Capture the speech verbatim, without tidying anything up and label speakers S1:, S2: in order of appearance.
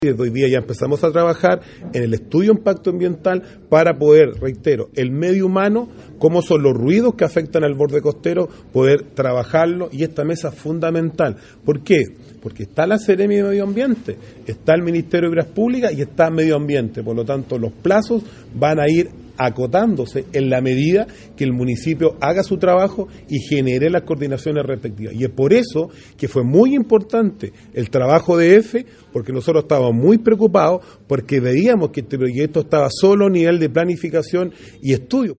S1: Desde hoy día ya empezamos a trabajar en el estudio de impacto ambiental para poder, reitero, el medio humano, cómo son los ruidos que afectan al borde costero, poder trabajarlo, y esta mesa es fundamental. ¿Por qué? Porque está la Seremi de Medio Ambiente, está el Ministerio de Obras Públicas y está Medio Ambiente. Por lo tanto, los plazos van a ir acotándose en la medida que el municipio haga su trabajo y genere las coordinaciones respectivas. Y es por eso que fue muy importante el trabajo de EFE, porque nosotros estábamos muy preocupados porque veíamos que este proyecto estaba solo a nivel de planificación y estudio.